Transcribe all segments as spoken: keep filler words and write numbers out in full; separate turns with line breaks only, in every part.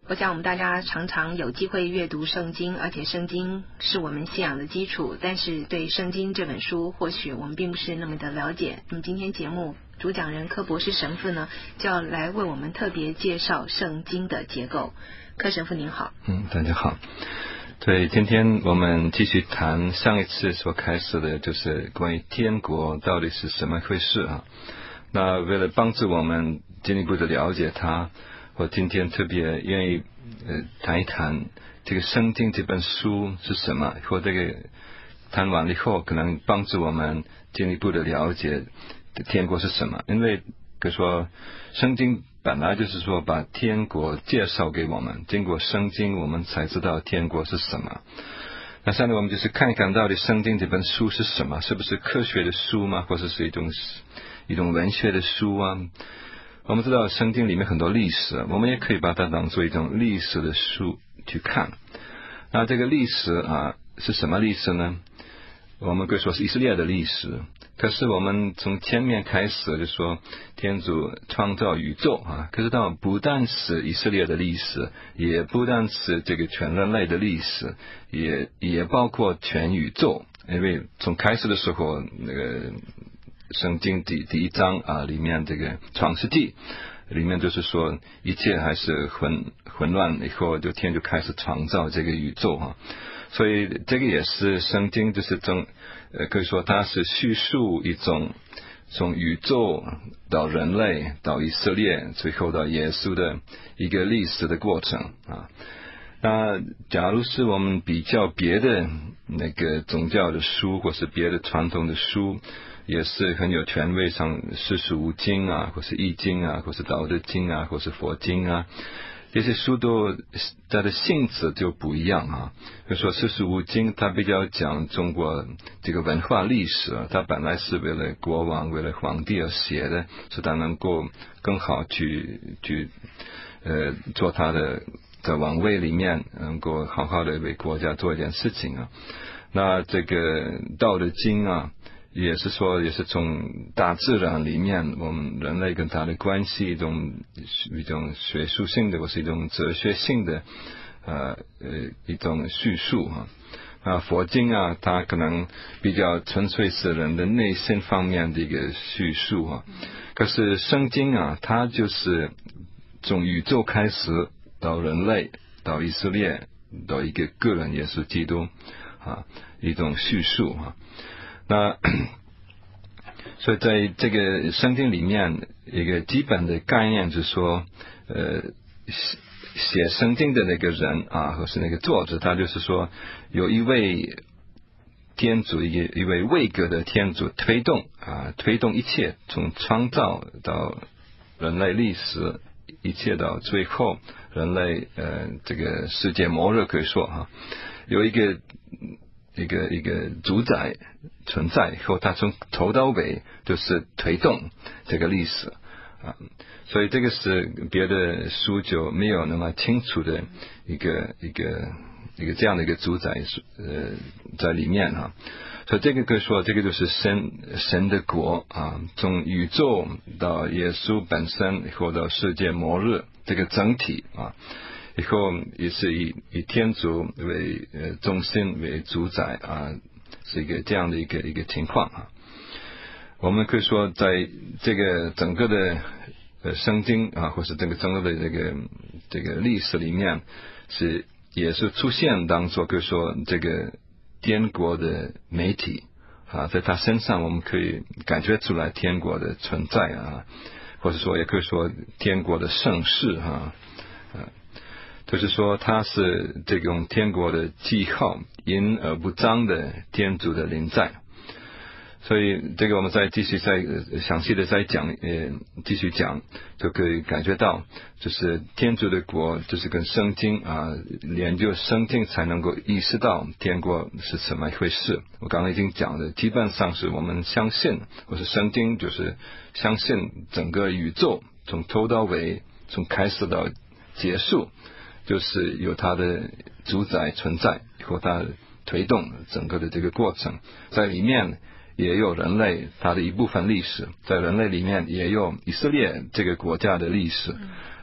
我想我们大家常常有机会阅读圣经，而且圣经是我们信仰的基础，但是对圣经这本书或许我们并不是那么的了解。那么今天节目主讲人柯博士神父呢，就要来为我们特别介绍圣经的结构。柯神父您好。
嗯，大家好。对，今天我们继续谈上一次所开始的，就是关于天国到底是什么回事啊。那为了帮助我们进一步的了解它，我今天特别愿意呃谈一谈这个圣经这本书是什么，或这个谈完了以后可能帮助我们进一步的了解天国是什么。因为可说圣经本来就是说把天国介绍给我们，经过圣经我们才知道天国是什么。那现在我们就是看一看到底圣经这本书是什么，是不是科学的书吗？或者是一种一种文学的书啊？我们知道圣经里面很多历史，我们也可以把它当做一种历史的书去看。那这个历史啊是什么历史呢？我们可以说是以色列的历史。可是我们从前面开始就说天主创造宇宙啊，可是到不但是以色列的历史，也不但是这个全人类的历史，也也包括全宇宙。因为从开始的时候那个圣经第第一章啊，里面这个创世纪里面就是说一切还是混混乱，以后就天就开始创造这个宇宙啊，所以这个也是圣经就是从呃可以说它是叙述一种从宇宙到人类到以色列最后到耶稣的一个历史的过程啊。那假如是我们比较别的那个宗教的书，或是别的传统的书，也是很有权威，像四书五经啊，或是易经啊，或是道德经啊，或是佛经啊，这些书都它的性质就不一样啊。比如说四书五经它比较讲中国这个文化历史，它本来是为了国王为了皇帝而写的，使他能够更好去去呃做他的在王位里面能够好好的为国家做一件事情啊。那这个道德经啊，也是说也是从大自然里面我们人类跟它的关系，一种一种学术性的或是一种哲学性的呃呃一种叙述啊。那佛经啊，它可能比较纯粹是人的内心方面的一个叙述啊。可是圣经啊，它就是从宇宙开始到人类到以色列到一个个人耶稣基督啊一种叙述啊。那所以在这个圣经里面一个基本的概念就是说呃写圣经的那个人啊，或是那个作者，他就是说有一位天主，一一位位格的天主推动啊推动一切，从创造到人类历史，一切到最后人类呃这个世界末日，可以说哈、啊，有一个一个一个主宰存在以后，他从头到尾就是推动这个历史啊，所以这个是别的书就没有那么清楚的一个一个一个这样的一个主宰呃在里面啊。所以这个可以说这个就是神神的国啊，从宇宙到耶稣本身，以后到世界末日这个整体啊，以后也是以以天主为呃中心为主宰啊，是一个这样的一个一个情况啊。我们可以说在这个整个的呃圣经啊，或是这个整个的这个这个历史里面，是也是出现当作可以说这个天国的媒体啊，在他身上我们可以感觉出来天国的存在啊，或者说也可以说天国的盛世啊，啊就是说他是这种天国的记号，隐而不彰的天主的临在。所以这个我们再继续再详细的再讲呃继续讲，就可以感觉到就是天主的国就是跟圣经啊研究圣经才能够意识到天国是什么一回事。我刚才已经讲的基本上是我们相信，或是圣经就是相信整个宇宙从头到尾，从开始到结束，就是有它的主宰存在，或它推动整个的这个过程，在里面也有人类它的一部分历史，在人类里面也有以色列这个国家的历史，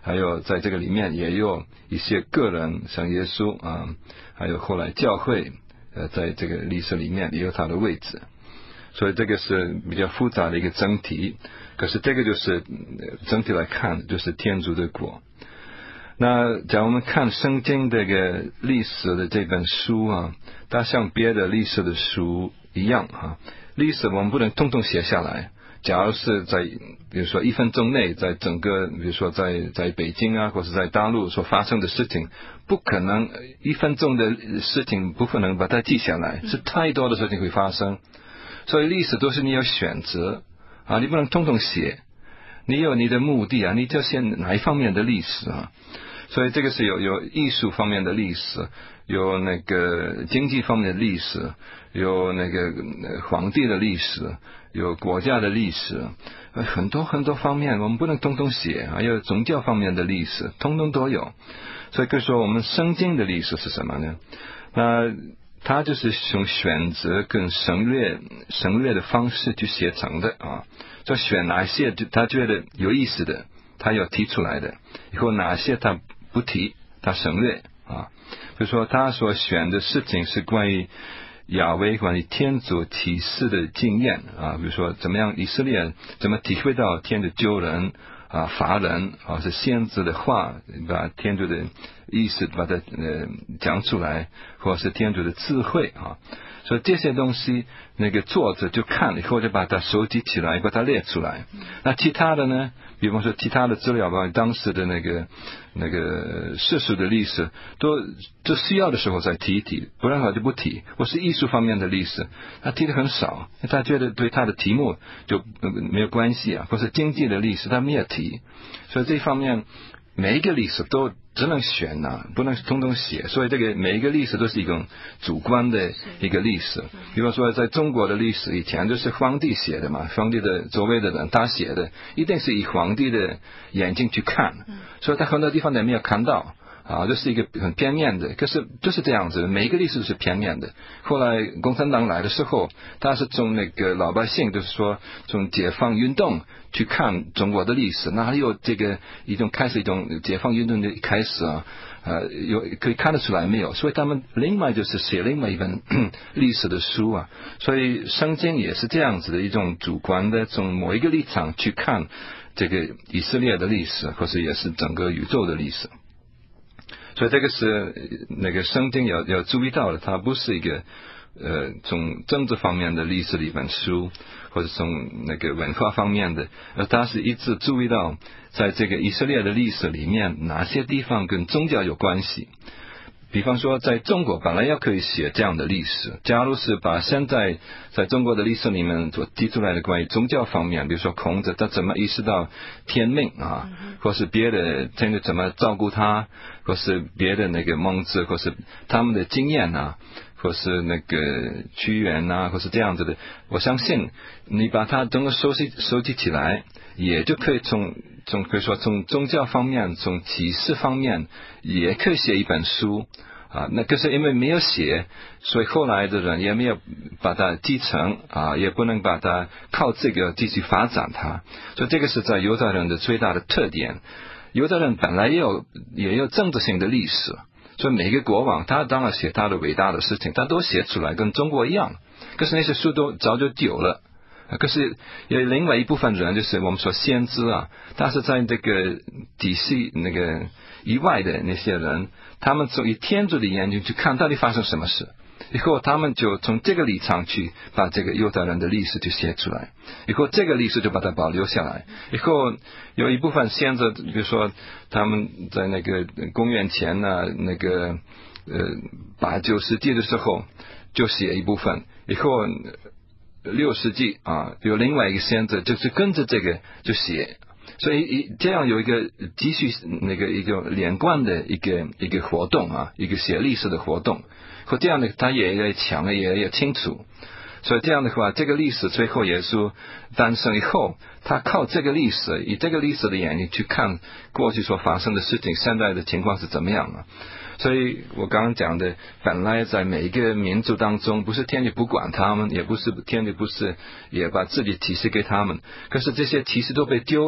还有在这个里面也有一些个人，像耶稣啊，还有后来教会，呃，在这个历史里面也有它的位置。所以这个是比较复杂的一个整体，可是这个就是整体来看就是天主的国。那假如我们看圣经这个历史的这本书啊，它像别的历史的书一样啊，历史我们不能通通写下来。假如是在比如说一分钟内，在整个比如说在在北京啊，或者在大陆所发生的事情，不可能一分钟的事情不可能把它记下来，是太多的事情会发生。所以历史都是你要选择啊，你不能通通写，你有你的目的啊，你就写哪一方面的历史啊。所以这个是有有艺术方面的历史，有那个经济方面的历史，有那个皇帝的历史，有国家的历史，很多很多方面我们不能通通写，还有宗教方面的历史通通都有。所以可以说我们圣经的历史是什么呢？那它就是用选择跟省略省略的方式去写成的啊，就选哪些他觉得有意思的，他要提出来的，以后哪些他不提，他省略啊。比如说他所选的事情是关于亚威，关于天主启示的经验啊，比如说怎么样以色列怎么体会到天主救人啊，罚人啊，是先知的话，把天主的意思把它呃讲出来，或者是天主的智慧啊，所以这些东西那个作者就看了以后就把它收集起来，把它列出来。那其他的呢，比方说其他的资料吧，当时的那个那个世俗的历史，都就需要的时候再提一提，不然的话就不提。或是艺术方面的历史，他提的很少，他觉得对他的题目就没有关系啊。或是经济的历史，他没有提，所以这方面每一个历史都只能选啊，不能通通写。所以这个每一个历史都是一种主观的一个历史。比方说在中国的历史以前就是皇帝写的嘛，皇帝的周围的人他写的，一定是以皇帝的眼睛去看，所以他很多地方也没有看到啊，这是一个很片面的。可是就是这样子，每一个历史都是片面的。后来共产党来的时候，他是从那个老百姓，就是说从解放运动去看中国的历史，哪里有这个一种开始一种解放运动的开始啊？呃，有可以看得出来没有？所以他们另外就是写另外一本历史的书啊。所以圣经也是这样子的一种主观的，从某一个立场去看这个以色列的历史，或是也是整个宇宙的历史。所以这个是那个圣经要要注意到的，它不是一个呃从政治方面的历史的一本书，或者从那个文化方面的，而它是一直注意到在这个以色列的历史里面哪些地方跟宗教有关系。比方说在中国本来要可以写这样的历史，假如是把现在在中国的历史里面所提出来的关于宗教方面，比如说孔子他怎么意识到天命啊，或是别的天主怎么照顾他，或是别的那个孟子，或是他们的经验啊，或是那个屈原啊，或是这样子的，我相信你把它整个收集收集起来，也就可以从从可以说从宗教方面，从启示方面也可以写一本书啊。那可是因为没有写，所以后来的人也没有把它继承啊，也不能把它靠这个继续发展它。所以这个是在犹太人的最大的特点。犹太人本来也有也有政治性的历史，所以每个国王他当然写他的伟大的事情，他都写出来，跟中国一样。可是那些书都早就丢了。可是有另外一部分人，就是我们说先知啊，他是在这个体系那个以外的那些人，他们从以天主的眼睛去看到底发生什么事，以后他们就从这个立场去把这个犹太人的历史就写出来，以后这个历史就把它保留下来。以后有一部分先知，比如说他们在那个公元前呢、啊，那个呃八九世纪的时候就写一部分，以后六世纪啊，有另外一个先知就是跟着这个就写，所以这样有一个继续那个一个连贯的一个一个活动啊，一个写历史的活动，和这样的他也也讲的也也清楚。所以这样的话，这个历史最后耶稣诞生以后，他靠这个历史，以这个历史的眼睛去看过去所发生的事情，现在的情况是怎么样啊？所以我刚刚讲的，本来在每一个民族当中，不是天主不管他们，也不是天主不是也把自己启示给他们，可是这些启示都被丢了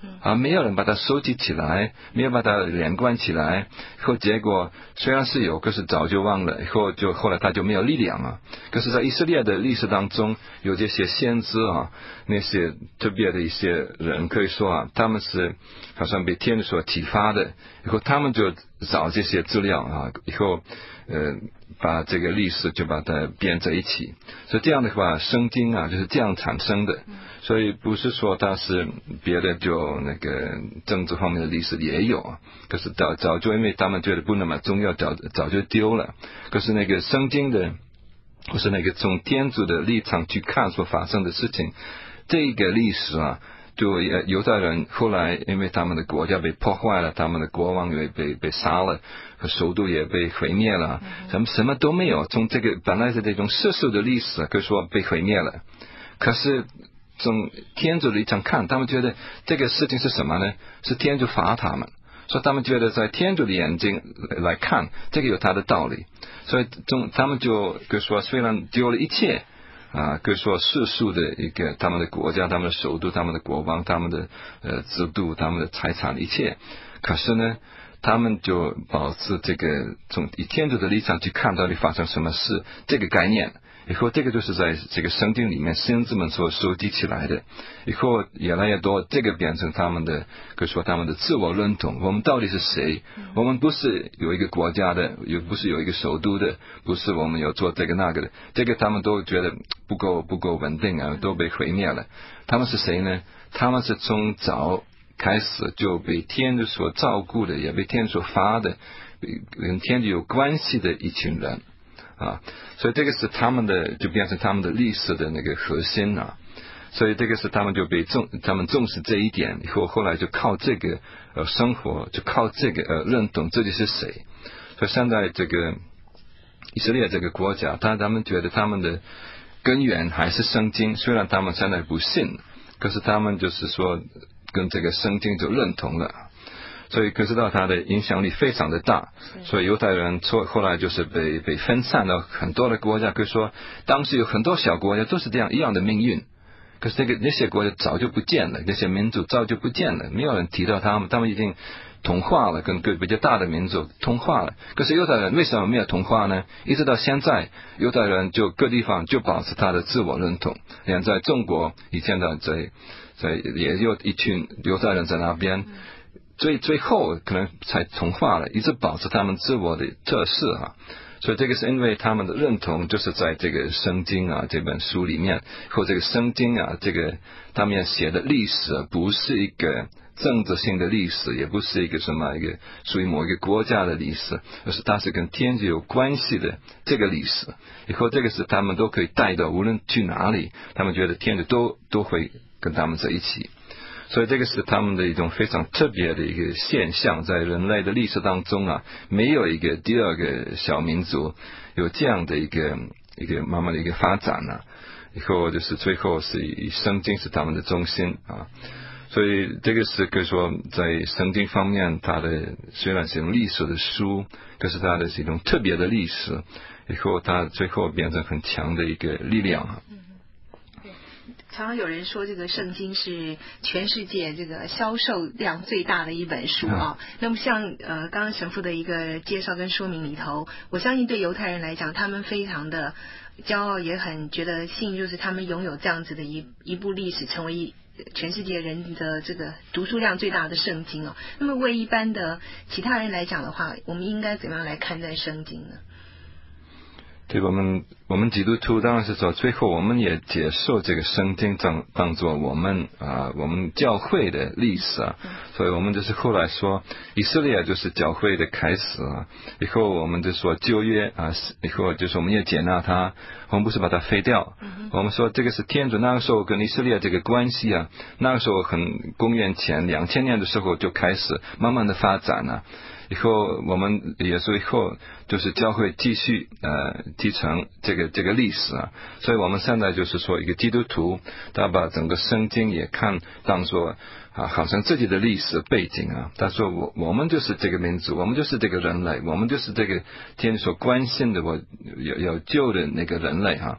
啊，没有人把它收集起来，没有把它连贯起来，后结果虽然是有，可是早就忘了，以后就后来他就没有力量啊。可是在以色列的历史当中，有这些先知啊，那些特别的一些人，可以说啊，他们是好像被天主所启发的，以后他们就找这些资料啊，以后呃把这个历史就把它编在一起，所以这样的话，圣经啊就是这样产生的。所以不是说它是别的，就那个政治方面的历史也有啊，可是早早就因为他们觉得不那么重要，早早就丢了。可是那个圣经的，或是那个从天主的立场去看所发生的事情，这个历史啊，就犹太人后来因为他们的国家被破坏了，他们的国王也被被杀了，和首都也被毁灭了，什么什么都没有。从这个本来是这种世俗的历史，可以说被毁灭了。可是从天主的立场看，他们觉得这个事情是什么呢？是天主罚他们，所以他们觉得在天主的眼睛来看，这个有他的道理。所以从他们就可以说，虽然丢了一切啊，可以说世俗的一个他们的国家、他们的首都、他们的国王、他们的呃制度、他们的财产一切，可是呢，他们就保持这个从以天主的立场去看到底发生什么事这个概念。以后这个就是在这个圣经里面先知们所收集起来的，以后越来越多，这个变成他们的可以说他们的自我认同。我们到底是谁？我们不是有一个国家的，也不是有一个首都的，不是我们有做这个那个的，这个他们都觉得不够不够稳定啊，都被毁灭了。他们是谁呢？他们是从早开始就被天主所照顾的，也被天主所发的，跟天主有关系的一群人啊，所以这个是他们的，就变成他们的历史的那个核心啊。所以这个是他们就被重，他们重视这一点以后，后来就靠这个呃生活，就靠这个呃认同自己是谁。所以现在这个以色列这个国家，他他们觉得他们的根源还是圣经，虽然他们现在不信，可是他们就是说跟这个圣经就认同了。所以可知道它的影响力非常的大，所以犹太人后来就是被被分散到很多的国家，可以说当时有很多小国家都是这样一样的命运。可是这个那些国家早就不见了，那些民族早就不见了，没有人提到他们，他们已经同化了，跟比较大的民族同化了。可是犹太人为什么没有同化呢？一直到现在，犹太人就各地方就保持他的自我认同。连在中国以前的在在也有一群犹太人在那边。最最后可能才同化了，一直保持他们自我的特色啊，所以这个是因为他们的认同就是在这个圣经啊这本书里面，或这个圣经啊这个他们写的历史不是一个政治性的历史，也不是一个什么一个属于某一个国家的历史，而是它是跟天主有关系的这个历史。以后这个是他们都可以带到，无论去哪里，他们觉得天主都都会跟他们在一起。所以这个是他们的一种非常特别的一个现象，在人类的历史当中啊，没有一个第二个小民族有这样的一个一个慢慢的一个发展啊。以后就是最后是以圣经是他们的中心啊，所以这个是可以说在圣经方面，它的虽然是用历史的书，可是它的是一种特别的历史，以后它最后变成很强的一个力量啊。
常常有人说这个圣经是全世界这个销售量最大的一本书啊。嗯、那么像呃刚刚神父的一个介绍跟说明里头，我相信对犹太人来讲，他们非常的骄傲，也很觉得幸运，就是他们拥有这样子的一一部历史，成为一全世界人的这个读书量最大的圣经哦。那么为一般的其他人来讲的话，我们应该怎么样来看待圣经呢？
对，我们我们基督徒当然是说，最后我们也接受这个圣经当当做我们啊我们教会的历史啊，所以我们就是后来说以色列就是教会的开始啊，以后我们就说旧约啊，以后就是我们也接纳它，我们不是把它废掉，我们说这个是天主那个时候跟以色列这个关系啊，那个时候很公元前两千年的时候就开始慢慢的发展了。以后我们也是以后就是教会继续呃继承这个这个历史啊，所以我们现在就是说一个基督徒，他把整个圣经也看当作啊好像自己的历史背景啊。他说我我们就是这个民族，我们就是这个人类，我们就是这个天所关心的我要要救的那个人类哈、啊。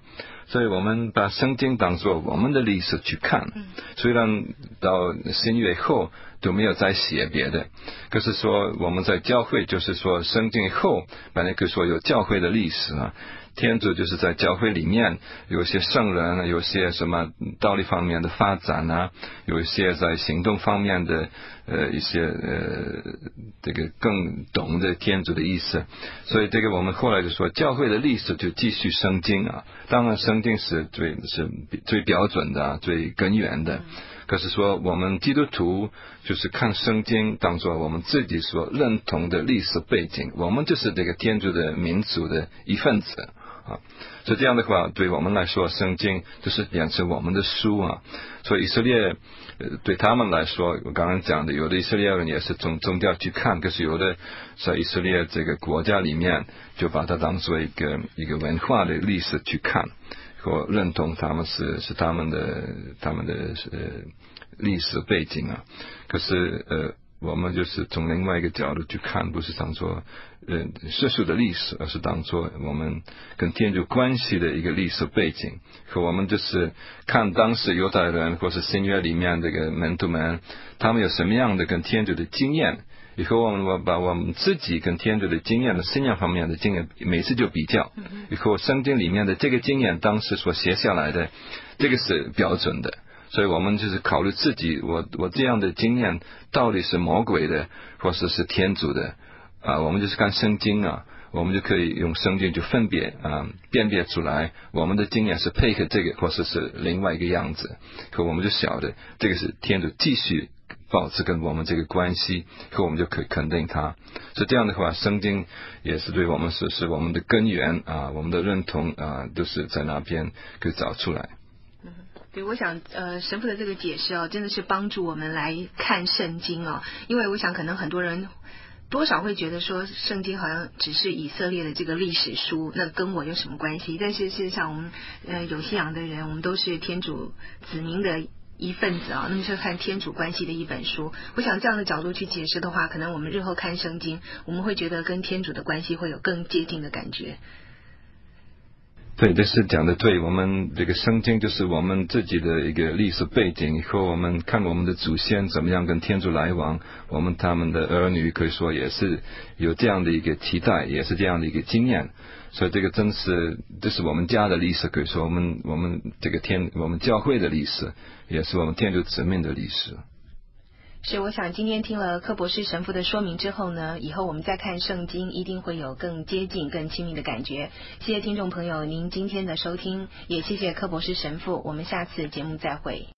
所以我们把圣经当作我们的历史去看，虽然到新约后都没有再写别的，可是说我们在教会就是说圣经后本来可以说有教会的历史啊，天主就是在教会里面有一些圣人，有一些什么道理方面的发展啊，有一些在行动方面的呃一些呃这个更懂得天主的意思，所以这个我们后来就说教会的历史就继续圣经啊，当然圣经是最是最标准的最根源的，可是说我们基督徒就是看圣经当作我们自己所认同的历史背景，我们就是这个天主的民族的一份子啊，所以这样的话对我们来说圣经就是变成我们的书啊，所以以色列呃对他们来说我刚刚讲的有的以色列人也是从宗教去看，可是有的在以色列这个国家里面就把它当作一个一个文化的历史去看，或认同他们是是他们的他们的呃历史背景啊，可是呃我们就是从另外一个角度去看，不是当作呃世俗的历史，而是当作我们跟天主关系的一个历史背景，和我们就是看当时犹太人或是新约里面这个门徒们他们有什么样的跟天主的经验，以后我们把我们自己跟天主的经验的信仰方面的经验每次就比较，以后圣经里面的这个经验当时所写下来的这个是标准的，所以我们就是考虑自己我我这样的经验到底是魔鬼的或者是天主的啊，我们就是看圣经啊，我们就可以用圣经就分别啊辨别出来我们的经验是配合这个或者是另外一个样子，可我们就晓得这个是天主继续保持跟我们这个关系，可我们就可以肯定它，所以这样的话圣经也是对我们是是我们的根源啊，我们的认同啊都是在那边可以找出来。
对，我想呃神父的这个解释哦，真的是帮助我们来看圣经哦，因为我想可能很多人多少会觉得说圣经好像只是以色列的这个历史书，那跟我有什么关系？但是事实上我们呃有信仰的人，我们都是天主子民的一份子啊，那么是看天主关系的一本书。我想这样的角度去解释的话，可能我们日后看圣经，我们会觉得跟天主的关系会有更接近的感觉。
对，这是讲的对，我们这个圣经就是我们自己的一个历史背景，以后我们看我们的祖先怎么样跟天主来往，我们他们的儿女可以说也是有这样的一个期待，也是这样的一个经验，所以这个真是这是我们家的历史，可以说我们我们这个天我们教会的历史，也是我们天主子民的历史。
是，我想今天听了柯博士神父的说明之后呢，以后我们再看圣经一定会有更接近更亲密的感觉。谢谢听众朋友您今天的收听，也谢谢柯博士神父，我们下次节目再会。